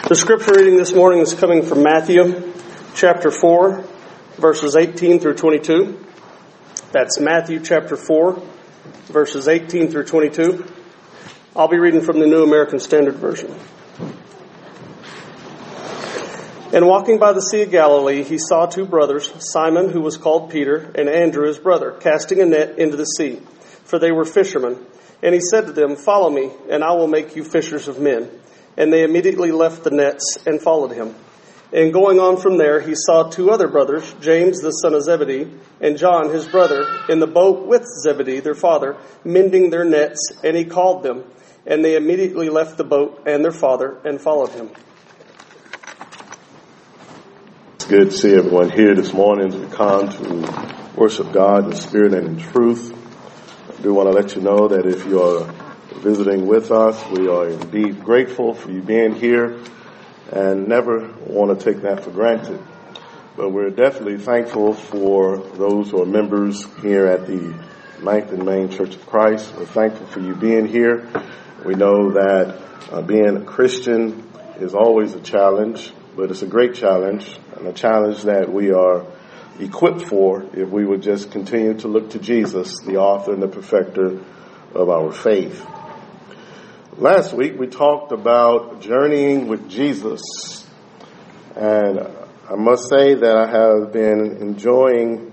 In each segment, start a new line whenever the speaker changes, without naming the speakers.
The scripture reading this morning is coming from Matthew chapter 4, verses 18 through 22. That's Matthew chapter 4, verses 18 through 22. I'll be reading from the New American Standard Version. And walking by the Sea of Galilee, he saw two brothers, Simon, who was called Peter, and Andrew, his brother, casting a net into the sea, for they were fishermen. And he said to them, "Follow me, and I will make you fishers of men." And they immediately left the nets and followed him. And going on from there, he saw two other brothers, James the son of Zebedee, and John his brother, in the boat with Zebedee their father, mending their nets, and he called them. And they immediately left the boat and their father and followed him.
It's good to see everyone here this morning as we come to worship God in spirit and in truth. I do want to let you know that if you are visiting with us, we are indeed grateful for you being here and never want to take that for granted. But we're definitely thankful for those who are members here at the Ninth and Main Church of Christ. We're thankful for you being here. We know that being a Christian is always a challenge, but it's a great challenge and a challenge that we are equipped for if we would just continue to look to Jesus, the author and the perfecter of our faith. Last week we talked about journeying with Jesus, and I must say that I have been enjoying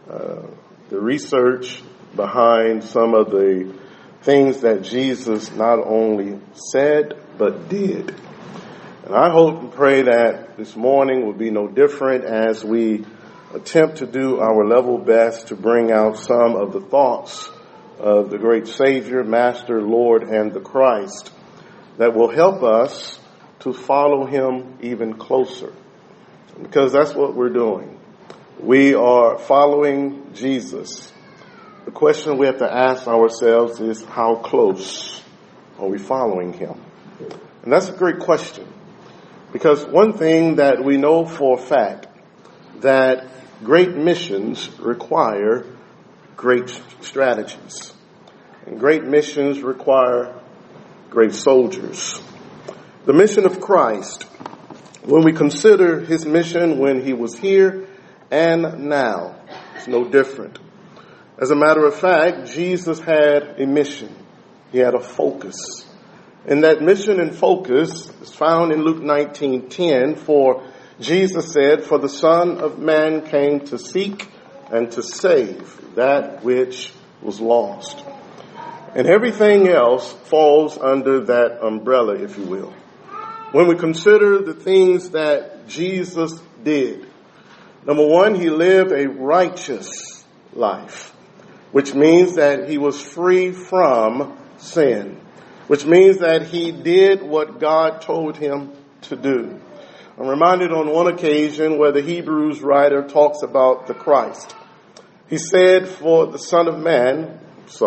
the research behind some of the things that Jesus not only said but did. And I hope and pray that this morning will be no different as we attempt to do our level best to bring out some of the thoughts of the great Savior, Master, Lord, and the Christ that will help us to follow him even closer. Because that's what we're doing. We are following Jesus. The question we have to ask ourselves is, how close are we following him? And that's a great question. Because one thing that we know for a fact, that great missions require great strategies. And great missions require great soldiers. The mission of Christ, when we consider his mission when he was here and now, it's no different. As a matter of fact, Jesus had a mission. He had a focus. And that mission and focus is found in Luke 19:10, for Jesus said, "For the Son of Man came to seek and to save that which was lost." And everything else falls under that umbrella, if you will. When we consider the things that Jesus did, number one, he lived a righteous life, which means that he was free from sin, which means that he did what God told him to do. I'm reminded on one occasion where the Hebrews writer talks about the Christ. He said, "For the Son of Man,"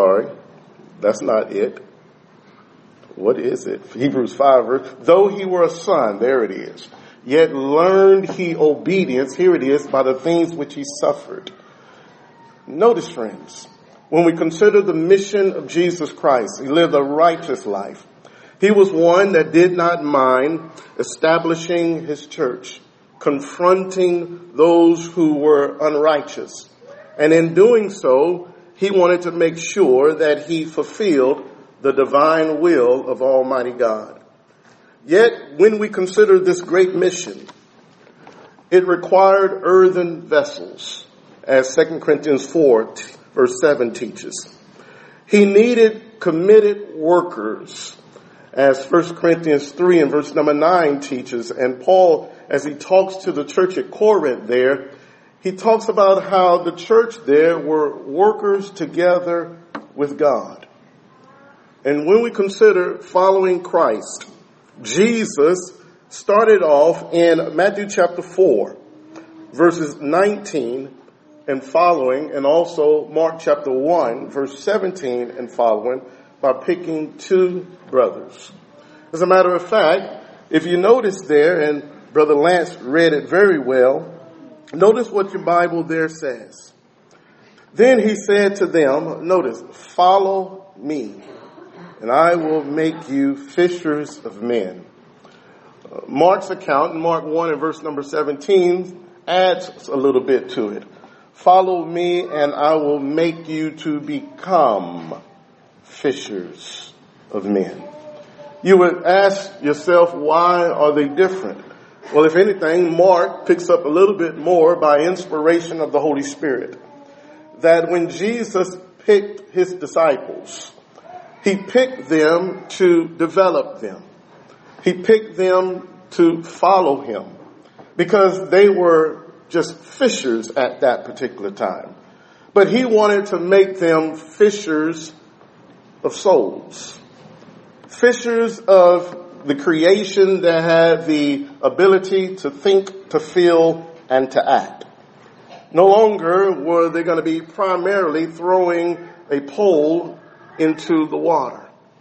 that's not it. What is it? Hebrews 5 verse, "Though he were a son," there it is, "yet learned he obedience," here it is, "by the things which he suffered." Notice, friends, when we consider the mission of Jesus Christ, he lived a righteous life. He was one that did not mind establishing his church, confronting those who were unrighteous. And in doing so, he wanted to make sure that he fulfilled the divine will of Almighty God. Yet, when we consider this great mission, it required earthen vessels, as 2 Corinthians 4 verse 7 teaches. He needed committed workers, as 1 Corinthians 3 and verse number 9 teaches. And Paul, as he talks to the church at Corinth there, he talks about how the church there were workers together with God. And when we consider following Christ, Jesus started off in Matthew chapter 4, verses 19 and following, and also Mark chapter 1, verse 17 and following, by picking two brothers. As a matter of fact, if you notice there, and Brother Lance read it very well, notice what your Bible there says. Then he said to them, notice, "Follow me, and I will make you fishers of men." Mark's account in Mark 1 and verse number 17 adds a little bit to it. Follow me and I will make you to become fishers of men. You would ask yourself, why are they different? Well, if anything, Mark picks up a little bit more by inspiration of the Holy Spirit. That when Jesus picked his disciples, he picked them to develop them. He picked them to follow him because they were just fishers at that particular time. But he wanted to make them fishers of souls. Fishers of the creation that had the ability to think, to feel, and to act. No longer were they going to be primarily throwing a pole into the water,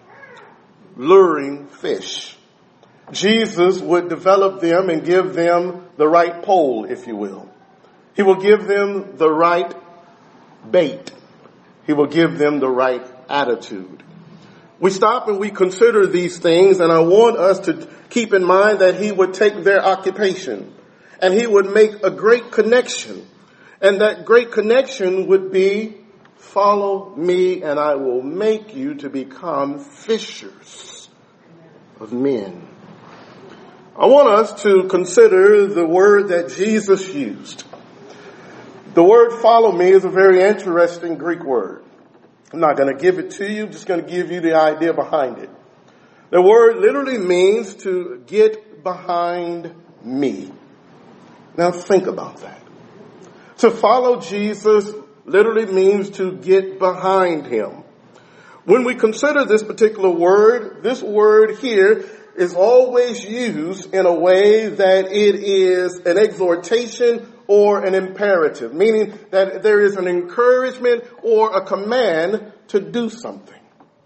luring fish. Jesus would develop them and give them the right pole, if you will. He will give them the right bait. He will give them the right attitude. We stop and we consider these things, and I want us to keep in mind that he would take their occupation and he would make a great connection. And that great connection would be, follow me and I will make you to become fishers of men. I want us to consider the word that Jesus used. The word follow me is a very interesting Greek word. I'm not going to give it to you, I'm just going to give you the idea behind it. The word literally means to get behind me. Now think about that. To follow Jesus literally means to get behind him. When we consider this particular word, this word here is always used in a way that it is an exhortation or an imperative, meaning that there is an encouragement or a command to do something.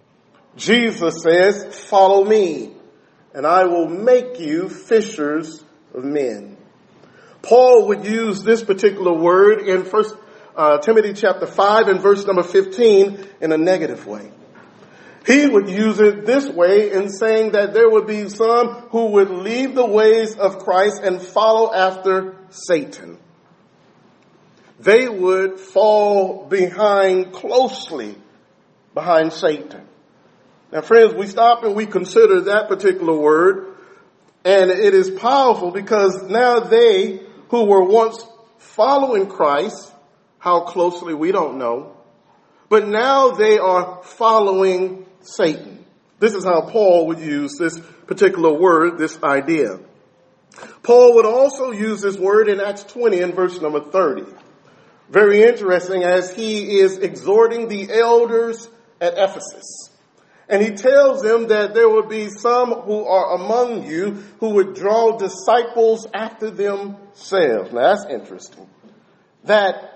Jesus says, follow me, and I will make you fishers of men. Paul would use this particular word in 1 Timothy chapter 5 and verse number 15 in a negative way. He would use it this way in saying that there would be some who would leave the ways of Christ and follow after Satan. They would fall closely behind Satan. Now, friends, we stop and we consider that particular word, and it is powerful because now they who were once following Christ, how closely we don't know, but now they are following Satan. This is how Paul would use this particular word, this idea. Paul would also use this word in Acts 20 and verse number 30. Very interesting, as he is exhorting the elders at Ephesus. And he tells them that there will be some who are among you who would draw disciples after themselves. Now that's interesting. That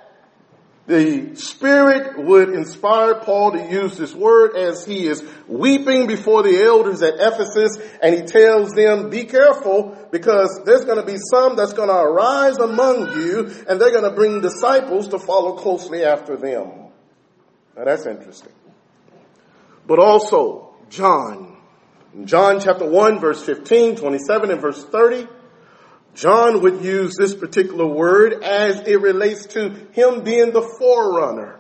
the Spirit would inspire Paul to use this word as he is weeping before the elders at Ephesus, and he tells them, be careful, because there's going to be some that's going to arise among you, and they're going to bring disciples to follow closely after them. Now that's interesting. But also, John chapter 1, verse 15, 27, and verse 30, John would use this particular word as it relates to him being the forerunner.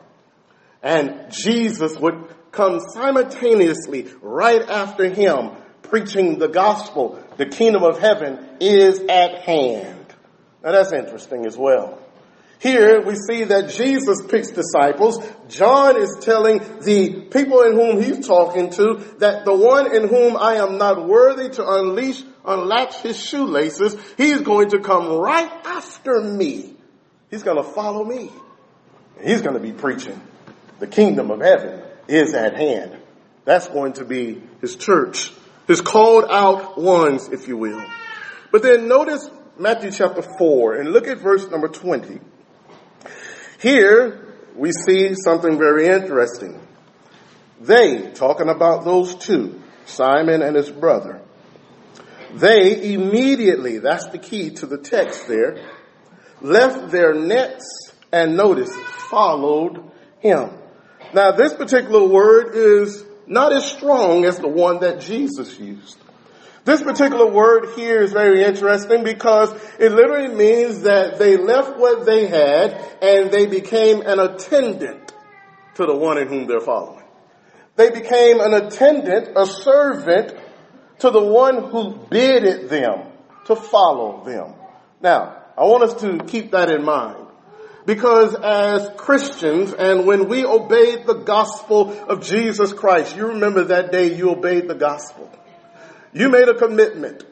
And Jesus would come simultaneously right after him, preaching the gospel. The kingdom of heaven is at hand. Now that's interesting as well. Here we see that Jesus picks disciples. John is telling the people in whom he's talking to that the one in whom I am not worthy to unlatch his shoelaces, he's going to come right after me. He's going to follow me. He's going to be preaching. The kingdom of heaven is at hand. That's going to be his church, his called out ones, if you will. But then notice Matthew chapter 4 and look at verse number 20. Here we see something very interesting. They, talking about those two, Simon and his brother, they immediately, that's the key to the text there, left their nets and notice, followed him. Now this particular word is not as strong as the one that Jesus used.
This particular word here is very interesting because it literally means that they left what they had and they became an attendant to the one in whom they're following. They became an attendant, a servant to the one who bidded them to follow them. Now, I want us to keep that in mind. Because as Christians, and when we obeyed the gospel of Jesus Christ, you remember that day you obeyed the gospel. You made a commitment.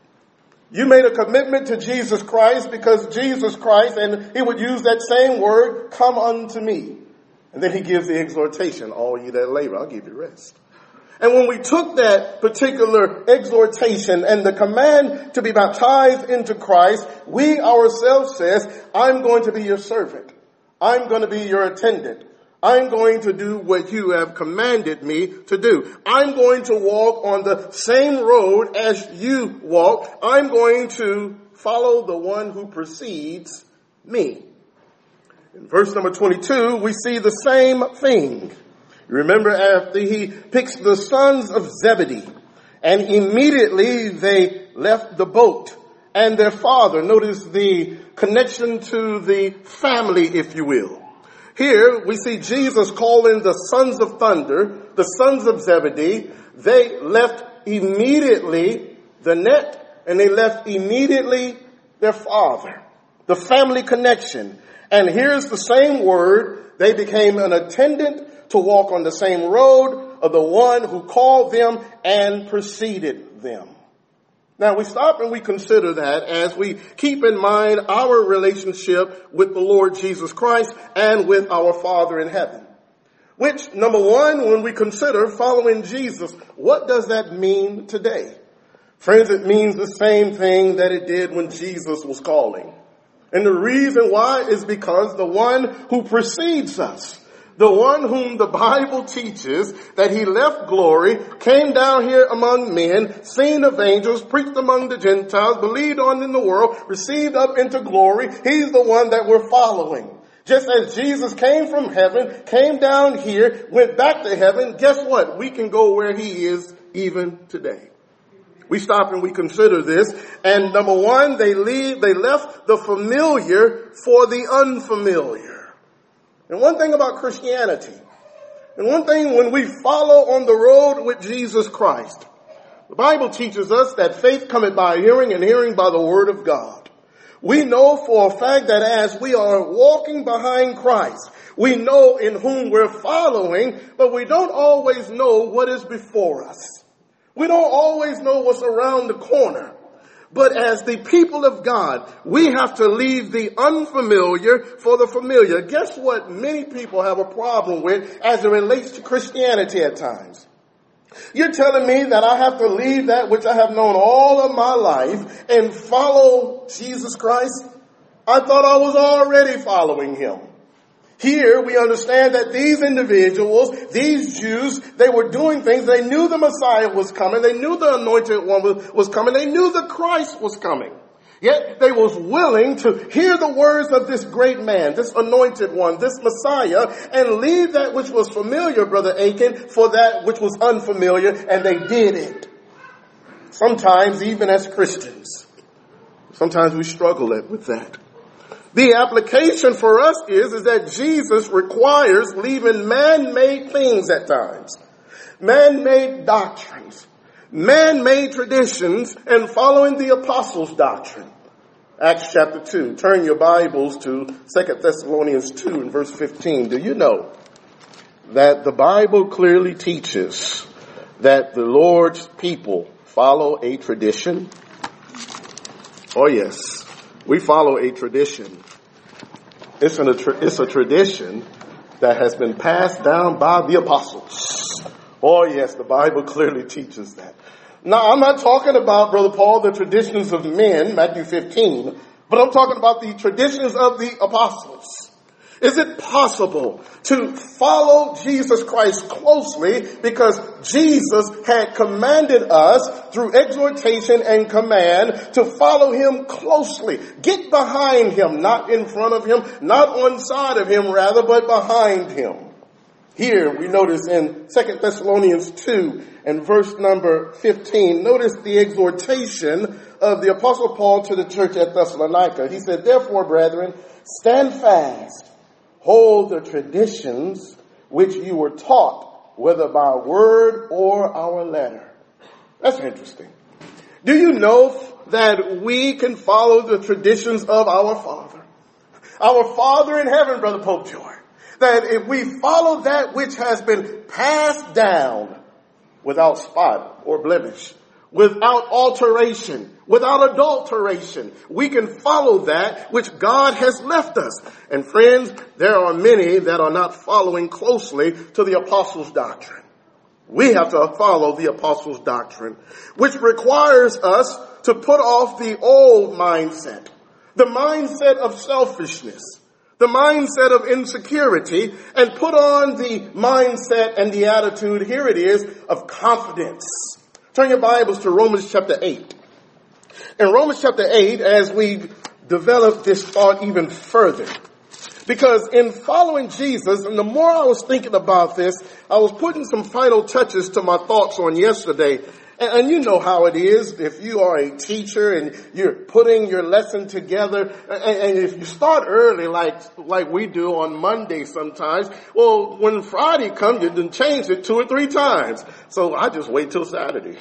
You made a commitment to Jesus Christ because Jesus Christ, and he would use that same word, come unto me. And then he gives the exhortation, all you that labor, I'll give you rest. And when we took that particular exhortation and the command to be baptized into Christ, we ourselves says, I'm going to be your servant. I'm going to be your attendant. I'm going to do what you have commanded me to do. I'm going to walk on the same road as you walk. I'm going to follow the one who precedes me. In verse number 22, we see the same thing. Remember, after he picks the sons of Zebedee, and immediately they left the boat and their father. Notice the connection to the family, if you will. Here we see Jesus calling the sons of thunder, the sons of Zebedee. They left immediately the net, and they left immediately their father. The family connection. And here's the same word. They became an attendant to walk on the same road of the one who called them and preceded them. Now we stop and we consider that as we keep in mind our relationship with the Lord Jesus Christ and with our Father in heaven. Which, number one, when we consider following Jesus, what does that mean today? Friends, it means the same thing that it did when Jesus was calling. And the reason why is because the one who precedes us, the one whom the Bible teaches that he left glory, came down here among men, seen of angels, preached among the Gentiles, believed on in the world, received up into glory. He's the one that we're following. Just as Jesus came from heaven, came down here, went back to heaven, guess what? We can go where he is even today. We stop and we consider this. And number one, they left the familiar for the unfamiliar. And one thing about Christianity, and one thing when we follow on the road with Jesus Christ, the Bible teaches us that faith cometh by hearing and hearing by the word of God. We know for a fact that as we are walking behind Christ, we know in whom we're following, but we don't always know what is before us. We don't always know what's around the corner. But as the people of God, we have to leave the unfamiliar for the familiar. Guess what many people have a problem with as it relates to Christianity at times? You're telling me that I have to leave that which I have known all of my life and follow Jesus Christ? I thought I was already following him. Here we understand that these individuals, these Jews, they were doing things. They knew the Messiah was coming. They knew the anointed one was coming. They knew the Christ was coming. Yet they was willing to hear the words of this great man, this anointed one, this Messiah, and leave that which was familiar, Brother Aiken, for that which was unfamiliar, and they did it. Sometimes, even as Christians, sometimes we struggle with that. The application for us is that Jesus requires leaving man-made things at times, man-made doctrines, man-made traditions, and following the apostles' doctrine. Acts chapter 2. Turn your Bibles to 2 Thessalonians 2 and verse 15. Do you know that the Bible clearly teaches that the Lord's people follow a tradition? Oh yes. We follow a tradition. It's a tradition that has been passed down by the apostles. Oh yes, the Bible clearly teaches that. Now, I'm not talking about, Brother Paul, the traditions of men, Matthew 15, but I'm talking about the traditions of the apostles. Is it possible to follow Jesus Christ closely because Jesus had commanded us through exhortation and command to follow him closely? Get behind him, not in front of him, not on side of him rather, but behind him. Here we notice in 2 Thessalonians 2 and verse number 15, notice the exhortation of the Apostle Paul to the church at Thessalonica. He said, therefore, brethren, stand fast, hold the traditions which you were taught, whether by word or our letter. That's interesting. Do you know that we can follow the traditions of our Father? Our Father in heaven, Brother Pope Joy. That if we follow that which has been passed down without spot or blemish, without alteration, without adulteration, we can follow that which God has left us. And friends, there are many that are not following closely to the apostles' doctrine. We have to follow the apostles' doctrine, which requires us to put off the old mindset, the mindset of selfishness, the mindset of insecurity, and put on the mindset and the attitude, here it is, of confidence. Turn your Bibles to Romans chapter 8. In Romans chapter 8, as we develop this thought even further, because in following Jesus, and the more I was thinking about this, I was putting some final touches to my thoughts on yesterday. And you know how it is if you are a teacher and you're putting your lesson together, and if you start early like we do on Monday sometimes, well, when Friday comes, you done changed it 2 or 3 times. So I just wait till Saturday.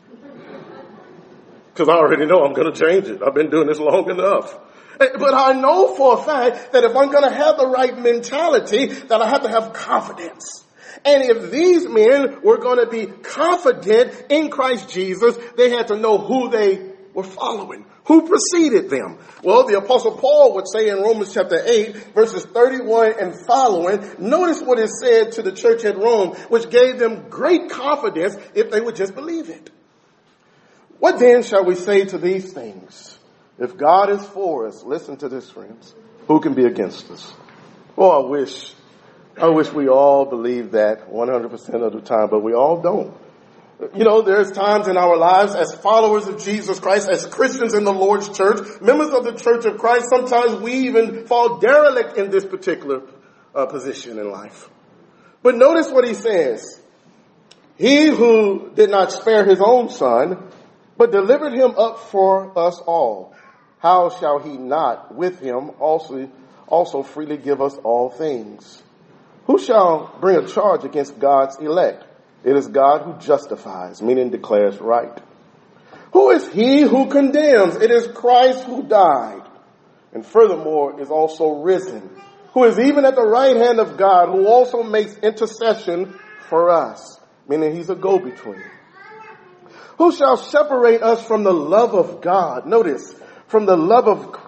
Because I already know I'm going to change it. I've been doing this long enough. But I know for a fact that if I'm going to have the right mentality, that I have to have confidence. And if these men were going to be confident in Christ Jesus, they had to know who they were following, who preceded them. Well, the Apostle Paul would say in Romans chapter 8, verses 31 and following, notice what is said to the church at Rome, which gave them great confidence if they would just believe it. What then shall we say to these things? If God is for us, listen to this, friends, who can be against us? Oh, I wish we all believed that 100% of the time, but we all don't. You know, there's times in our lives as followers of Jesus Christ, as Christians in the Lord's church, members of the Church of Christ, sometimes we even fall derelict in this particular position in life. But notice what he says. He who did not spare his own son, but delivered him up for us all, how shall he not with him also freely give us all things? Who shall bring a charge against God's elect? It is God who justifies, meaning declares right. Who is he who condemns? It is Christ who died, and furthermore is also risen, who is even at the right hand of God, who also makes intercession for us, meaning he's a go-between. Who shall separate us from the love of God? Notice, from the love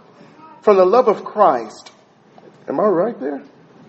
of Christ. Am I right there?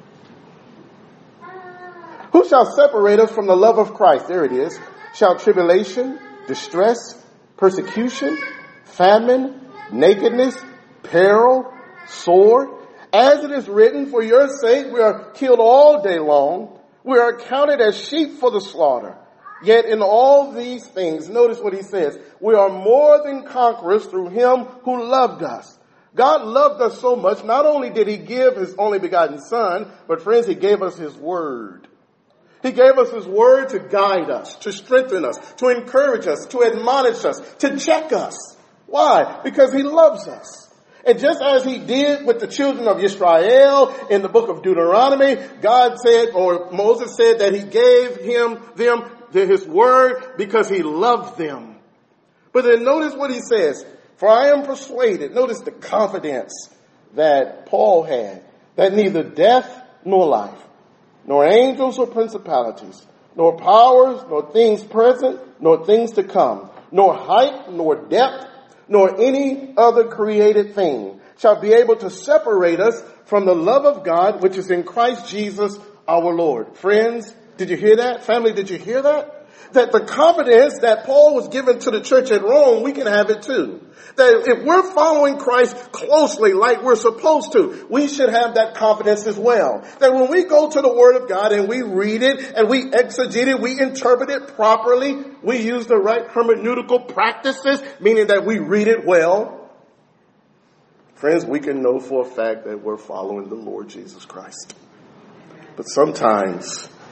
Who shall separate us from the love of Christ? There it is. Shall tribulation, distress, persecution, famine, nakedness, peril, sword? As it is written, for your sake we are killed all day long. We are counted as sheep for the slaughter. Yet in all these things, notice what he says, we are more than conquerors through him who loved us. God loved us so much, not only did he give his only begotten son, but friends, he gave us his word. He gave us his word to guide us, to strengthen us, to encourage us, to admonish us, to check us. Why? Because he loves us. And just as he did with the children of Israel in the book of Deuteronomy, God said, or Moses said that he gave them his word because he loved them. But then notice what he says. For I am persuaded, notice the confidence that Paul had, that neither death nor life, nor angels or principalities, nor powers, nor things present, nor things to come, nor height, nor depth, nor any other created thing shall be able to separate us from the love of God, which is in Christ Jesus our Lord. Friends, did you hear that? Family, did you hear that? That the confidence that Paul was given to the church at Rome, we can have it too. That if we're following Christ closely like we're supposed to, we should have that confidence as well. That when we go to the Word of God and we read it and we exegete it, we interpret it properly, we use the right hermeneutical practices, meaning that we read it well. Friends, we can know for a fact that we're following the Lord Jesus Christ. But sometimes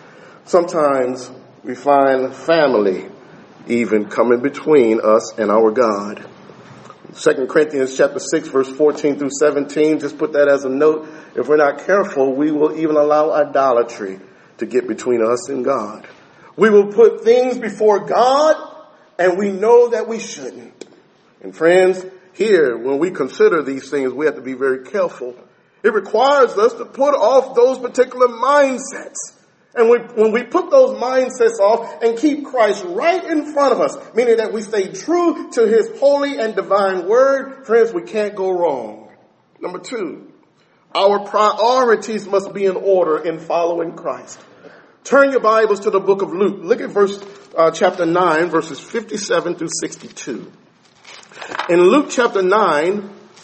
Sometimes we find family even coming between us and our God. 2 Corinthians chapter 6, verse 14 through 17, just put that as a note. If we're not careful, we will even allow idolatry to get between us and God. We will put things before God, and we know that we shouldn't. And friends, here, when we consider these things, we have to be very careful. It requires us to put off those particular mindsets. And when we put those mindsets off and keep Christ right in front of us, meaning that we stay true to his holy and divine word, friends, we can't go wrong. Number 2, our priorities must be in order in following Christ. Turn your Bibles to the book of Luke. Look at chapter 9, verses 57 through 62. In Luke chapter 9,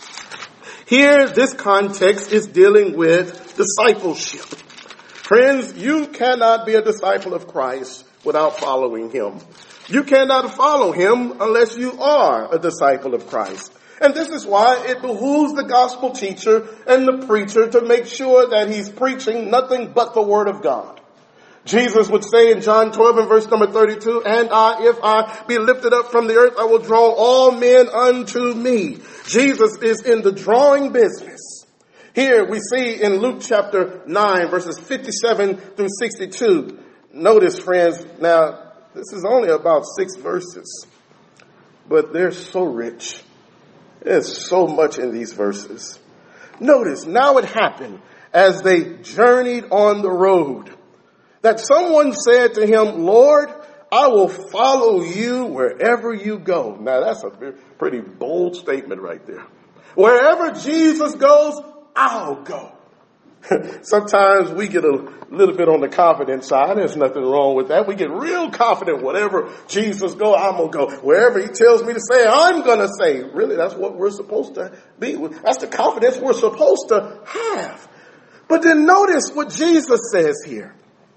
here this context is dealing with discipleship. Friends, you cannot be a disciple of Christ without following him. You cannot follow him unless you are a disciple of Christ. And this is why it behooves the gospel teacher and the preacher to make sure that he's preaching nothing but the word of God. Jesus would say in John 12 and verse number 32, "And if I be lifted up from the earth, I will draw all men unto me." Jesus is in the drawing business. Here we see in Luke chapter 9, verses 57 through 62. Notice, friends, now this is only about 6 verses, but they're so rich. There's so much in these verses. Notice, now it happened as they journeyed on the road that someone said to him, "Lord, I will follow you wherever you go." Now that's a pretty bold statement right there. Wherever Jesus goes, I'll go. Sometimes we get a little bit on the confident side. There's nothing wrong with that. We get real confident. Whatever Jesus go, I'm going to go. Wherever he tells me to say, I'm going to say. Really, that's what we're supposed to be. That's the confidence we're supposed to have. But then notice what Jesus says here.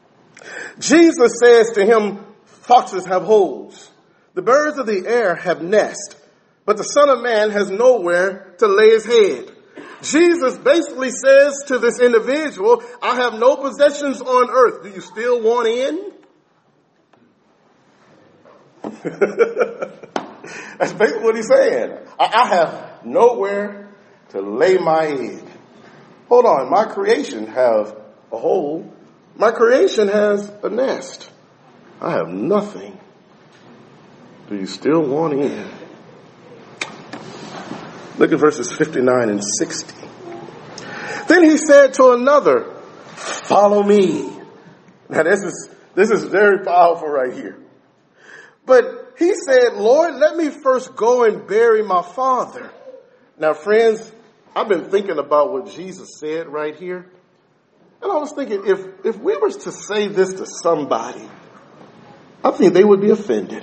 Jesus says to him, "Foxes have holes. The birds of the air have nests. But the Son of Man has nowhere to lay his head." Jesus basically says to this individual, "I have no possessions on earth. Do you still want in?" That's basically what he's saying. I have nowhere to lay my head. Hold on, my creation has a hole. My creation has a nest. I have nothing. Do you still want in? Look at verses 59 and 60. Then he said to another, "Follow me." Now this is very powerful right here. But he said, "Lord, let me first go and bury my father." Now friends, I've been thinking about what Jesus said right here. And I was thinking, if we were to say this to somebody, I think they would be offended.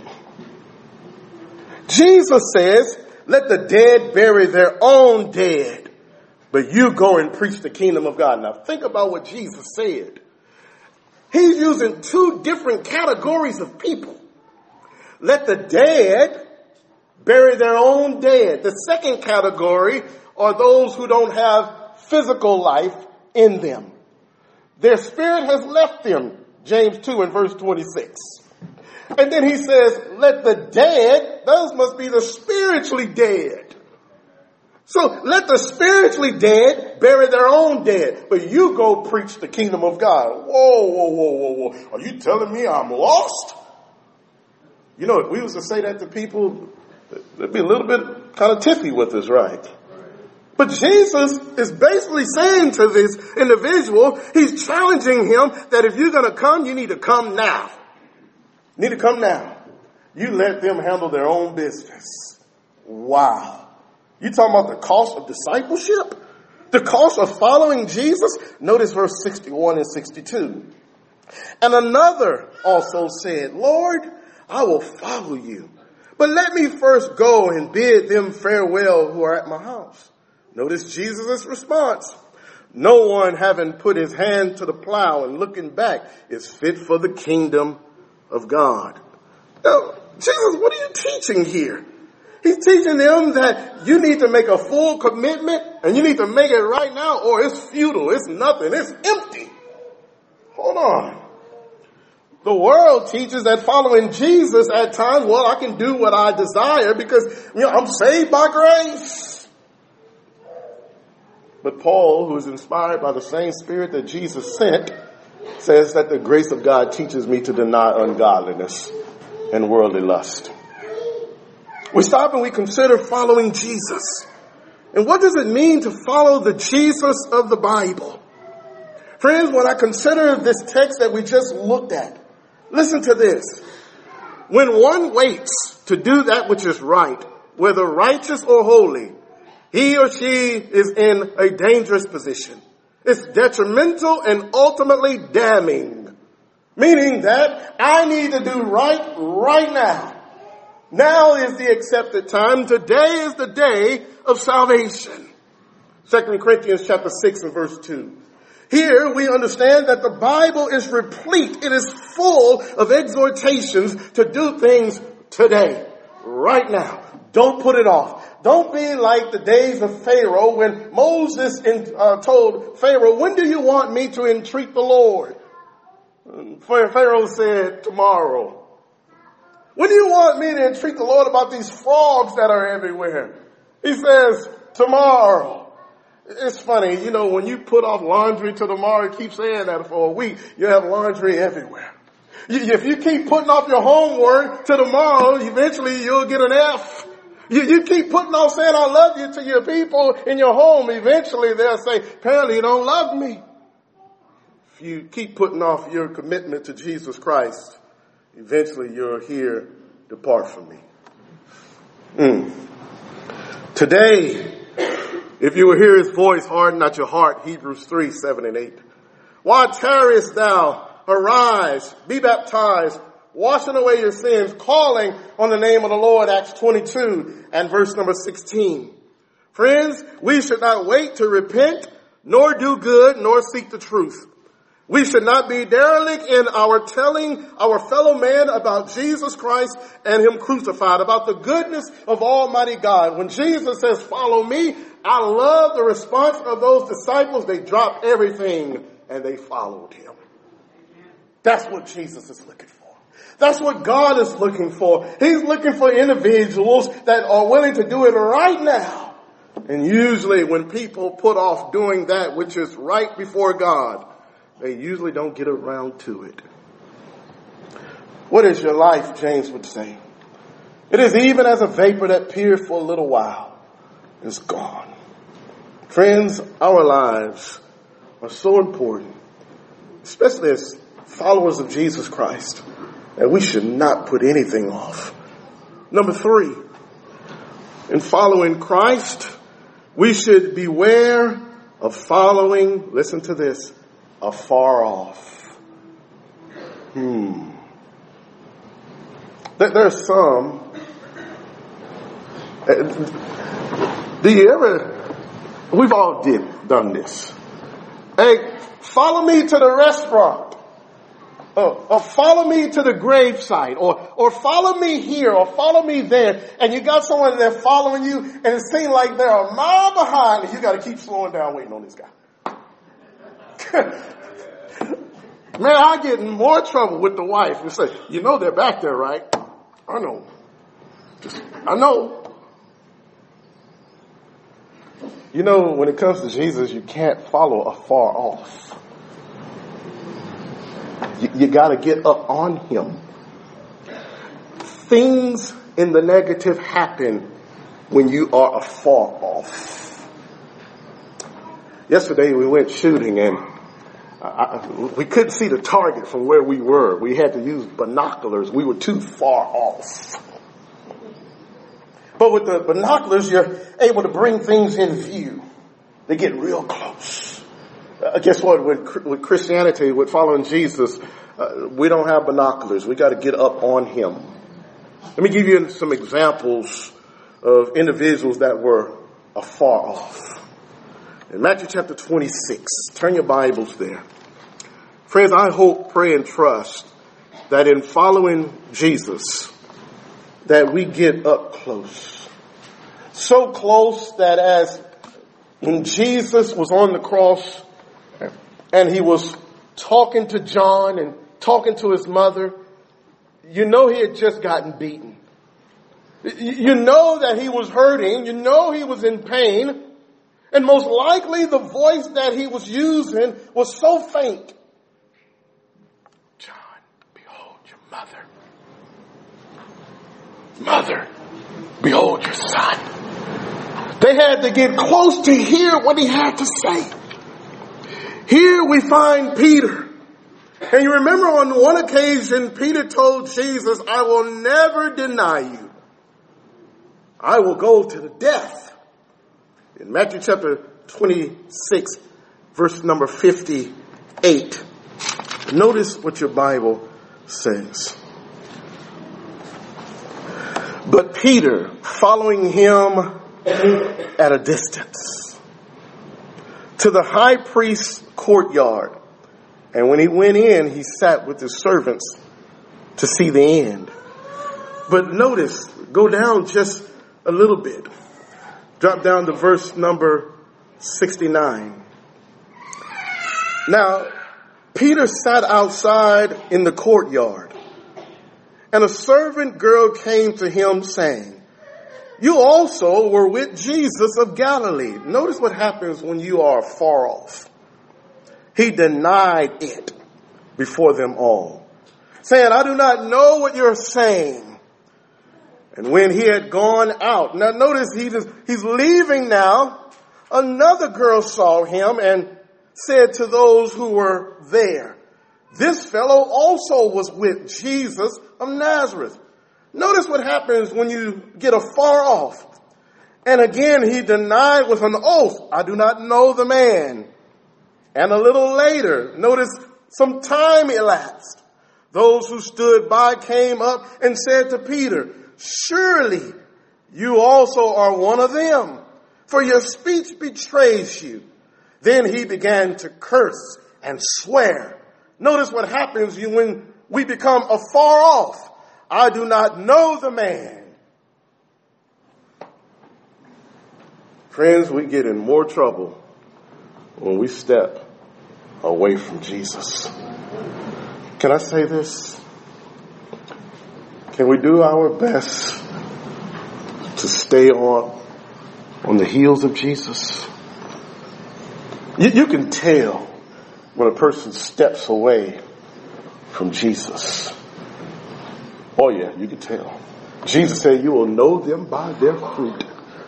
Jesus says, "Let the dead bury their own dead, but you go and preach the kingdom of God." Now think about what Jesus said. He's using 2 different categories of people. Let the dead bury their own dead. The second category are those who don't have physical life in them. Their spirit has left them, James 2 and verse 26. And then he says, let the dead, those must be the spiritually dead. So let the spiritually dead bury their own dead, but you go preach the kingdom of God. Whoa. Are you telling me I'm lost? You know, if we was to say that to people, they'd be a little bit kind of tiffy with us, right? But Jesus is basically saying to this individual, he's challenging him that if you're going to come, you need to come now. You need to come now. You let them handle their own business. Wow. You talking about the cost of discipleship? The cost of following Jesus? Notice verse 61 and 62. And another also said, Lord, I will follow you, but let me first go and bid them farewell who are at my house. Notice Jesus' response. No one having put his hand to the plow and looking back is fit for the kingdom of God. Now, Jesus, what are you teaching here? He's teaching them that you need to make a full commitment and you need to make it right now or it's futile, it's nothing, it's empty. Hold on. The world teaches that following Jesus at times, well, I can do what I desire because, I'm saved by grace. But Paul, who is inspired by the same Spirit that Jesus sent, says that the grace of God teaches me to deny ungodliness and worldly lust. We stop and we consider following Jesus. And what does it mean to follow the Jesus of the Bible? Friends, when I consider this text that we just looked at, listen to this. When one waits to do that which is right, whether righteous or holy, he or she is in a dangerous position. It's detrimental and ultimately damning. Meaning that I need to do right now. Now is the accepted time. Today is the day of salvation. 2 Corinthians chapter 6 and verse 2. Here we understand that the Bible is replete. It is full of exhortations to do things today, right now. Don't put it off. Don't be like the days of Pharaoh when Moses told Pharaoh, when do you want me to entreat the Lord? Pharaoh said, tomorrow. When do you want me to entreat the Lord about these frogs that are everywhere? He says, tomorrow. It's funny, when you put off laundry to tomorrow, keep saying that for a week, you have laundry everywhere. If you keep putting off your homework to tomorrow, eventually you'll get an F. You keep putting off saying I love you to your people in your home, eventually they'll say, apparently you don't love me. If you keep putting off your commitment to Jesus Christ, eventually you'll hear, depart from me. Today, if you will hear his voice, harden not your heart, Hebrews 3, 7 and 8. Why tarriest thou? Arise, be baptized, washing away your sins, calling on the name of the Lord, Acts 22 and verse number 16. Friends, we should not wait to repent, nor do good, nor seek the truth. We should not be derelict in our telling our fellow man about Jesus Christ and him crucified, about the goodness of Almighty God. When Jesus says, follow me, I love the response of those disciples. They dropped everything and they followed him. That's what Jesus is looking for. That's what God is looking for. He's looking for individuals that are willing to do it right now. And usually when people put off doing that which is right before God, they usually don't get around to it. What is your life, James would say? It is even as a vapor that appears for a little while and is gone. Friends, our lives are so important, especially as followers of Jesus Christ, that we should not put anything off. Number 3, in following Christ, we should beware of following, listen to this, afar off. There's some. Do you ever? We've all done this. Hey, follow me to the restaurant, or follow me to the gravesite, or follow me here, or follow me there, and you got someone there following you, and it seems like they're a mile behind, and you got to keep slowing down, waiting on this guy. Man, I get in more trouble with the wife and say, they're back there, right? I know. I know. When it comes to Jesus, you can't follow afar off. You got to get up on him. Things in the negative happen when you are afar off. Yesterday we went shooting and we couldn't see the target from where we were. We had to use binoculars. We were too far off. But with the binoculars, you're able to bring things in view. They get real close. Guess what? With Christianity, with following Jesus, we don't have binoculars. We got to get up on him. Let me give you some examples of individuals that were afar off. In Matthew chapter 26, turn your Bibles there. Friends, I hope, pray, and trust that in following Jesus, that we get up close. So close that as when Jesus was on the cross and he was talking to John and talking to his mother. You know he had just gotten beaten. You know that he was hurting. You know he was in pain. And most likely the voice that he was using was so faint. John, behold your mother. Mother, behold your son. They had to get close to hear what he had to say. Here we find Peter. And you remember on one occasion, Peter told Jesus, I will never deny you. I will go to the death. In Matthew chapter 26, verse number 58. Notice what your Bible says. But Peter, following him at a distance, to the high priest's courtyard. And when he went in, he sat with his servants to see the end. But notice, go down just a little bit. Drop down to verse number 69. Now, Peter sat outside in the courtyard, and a servant girl came to him saying, you also were with Jesus of Galilee. Notice what happens when you are far off. He denied it before them all, saying, I do not know what you're saying. And when he had gone out, now notice he's leaving now. Another girl saw him and said to those who were there, this fellow also was with Jesus of Nazareth. Notice what happens when you get afar off. And again, he denied with an oath, I do not know the man. And a little later, notice some time elapsed. Those who stood by came up and said to Peter, surely you also are one of them, for your speech betrays you. Then he began to curse and swear. Notice what happens when we become afar off. I do not know the man. Friends, we get in more trouble when we step away from Jesus. Can I say this? Can we do our best to stay on the heels of Jesus? You can tell when a person steps away from Jesus. Oh yeah, you can tell. Jesus said you will know them by their fruit.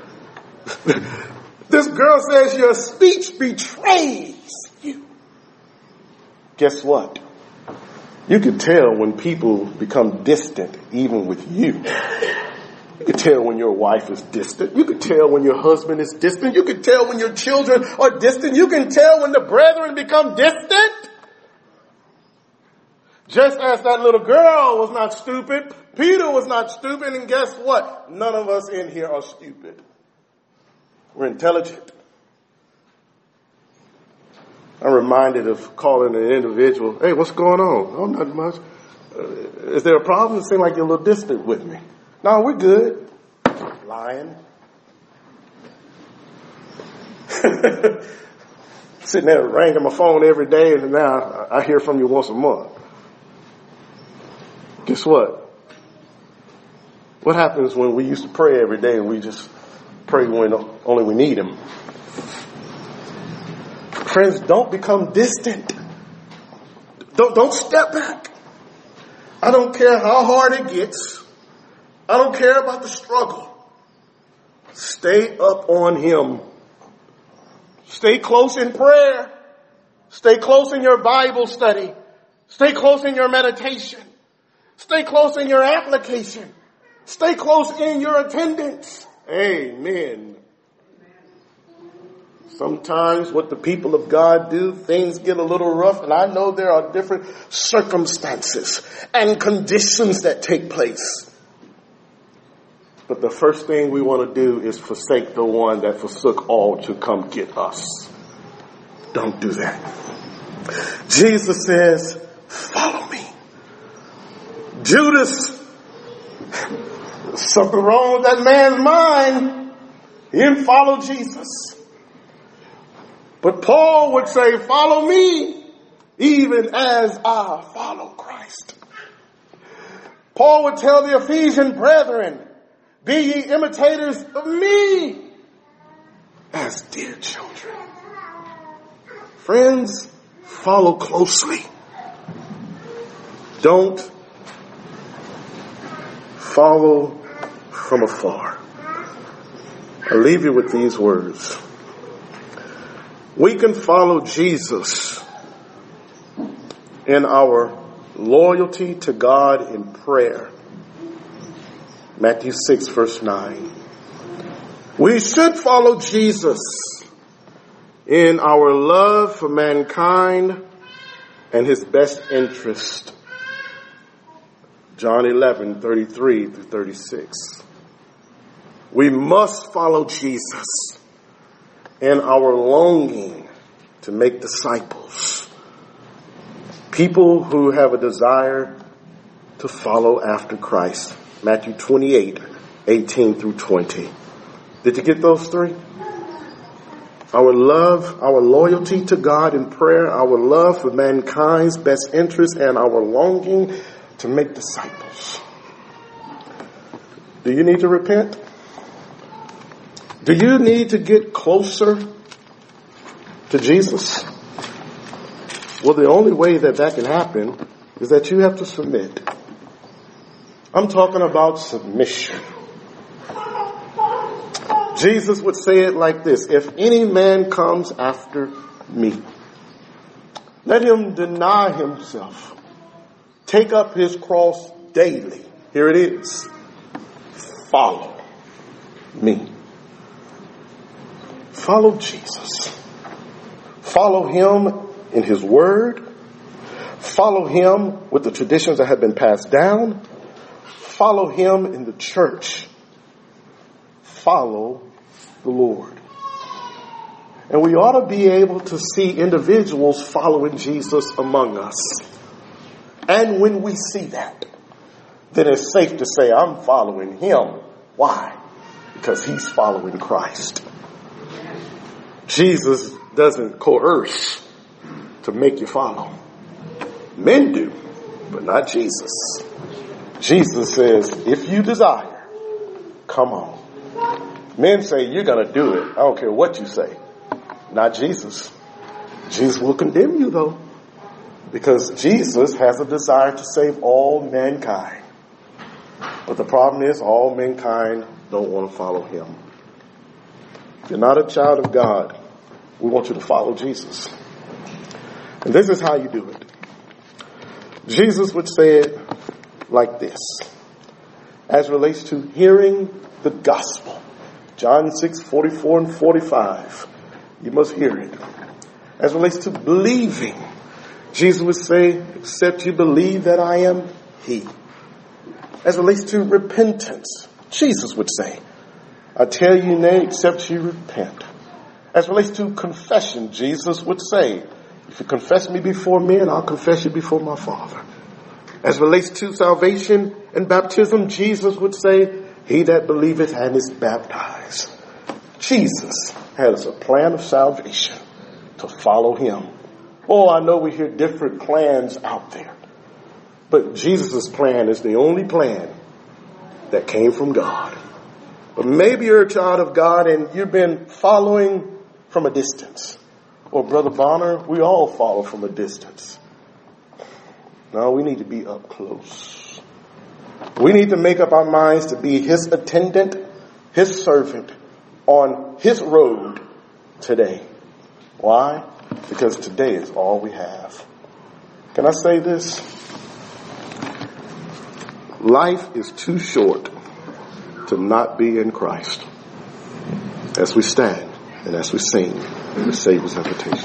This girl says your speech betrays you. Guess what? You can tell when people become distant even with you. You can tell when your wife is distant. You can tell when your husband is distant. You can tell when your children are distant. You can tell when the brethren become distant. Just as that little girl was not stupid, Peter was not stupid, and guess what? None of us in here are stupid. We're intelligent. I'm reminded of calling an individual, hey, what's going on? Oh, nothing much. Is there a problem? It seems like you're a little distant with me. No, we're good. Lying. Sitting there ringing my phone every day, and now I hear from you once a month. Guess what? What happens when we used to pray every day and we just pray when only we need him? Friends, don't become distant. Don't step back. I don't care how hard it gets. I don't care about the struggle. Stay up on him. Stay close in prayer. Stay close in your Bible study. Stay close in your meditation. Stay close in your application. Stay close in your attendance. Amen. Sometimes what the people of God do, things get a little rough, and I know there are different circumstances and conditions that take place. But the first thing we want to do is forsake the one that forsook all to come get us. Don't do that. Jesus says, follow me. Judas, something wrong with that man's mind. He didn't follow Jesus. But Paul would say, follow me, even as I follow Christ. Paul would tell the Ephesian brethren, be ye imitators of me as dear children. Friends, follow closely. Don't follow from afar. I'll leave you with these words. We can follow Jesus in our loyalty to God in prayer. Matthew 6, verse 9. We should follow Jesus in our love for mankind and his best interest. John 11, 33 through 36. We must follow Jesus in our longing to make disciples. People who have a desire to follow after Christ. Matthew 28, 18 through 20. Did you get those three? Our love, our loyalty to God in prayer, our love for mankind's best interest, and our longing to make disciples. Do you need to repent? Do you need to get closer to Jesus? Well, the only way that can happen is that you have to submit. I'm talking about submission. Jesus would say it like this: if any man comes after me, let him deny himself, take up his cross daily. Here it is. Follow me. Follow Jesus. Follow him in his word. Follow him with the traditions that have been passed down. Follow him in the church. Follow the Lord. And we ought to be able to see individuals following Jesus among us. And when we see that, then it's safe to say, I'm following him. Why? Because he's following Christ. Jesus doesn't coerce to make you follow. Men do, but not Jesus. Jesus says, if you desire, come on. Men say, you're going to do it. I don't care what you say. Not Jesus. Jesus will condemn you, though, because Jesus has a desire to save all mankind. But the problem is, all mankind don't want to follow him. If you're not a child of God, we want you to follow Jesus. And this is how you do it. Jesus would say it like this, as relates to hearing the gospel. John 6, 44 and 45. You must hear it. As relates to believing, Jesus would say, except you believe that I am he. As relates to repentance, Jesus would say, I tell you nay, except you repent. As relates to confession, Jesus would say, if you confess me before men, I'll confess you before my Father. As relates to salvation and baptism, Jesus would say, he that believeth and is baptized. Jesus has a plan of salvation to follow him. Oh, I know we hear different plans out there, but Jesus' plan is the only plan that came from God. But maybe you're a child of God and you've been following from a distance. Or Brother Bonner, we all follow from a distance. No, we need to be up close. We need to make up our minds to be his attendant, his servant on his road today. Why? Because today is all we have. Can I say this? Life is too short to not be in Christ. As we stand and as we sing the Savior's invitation.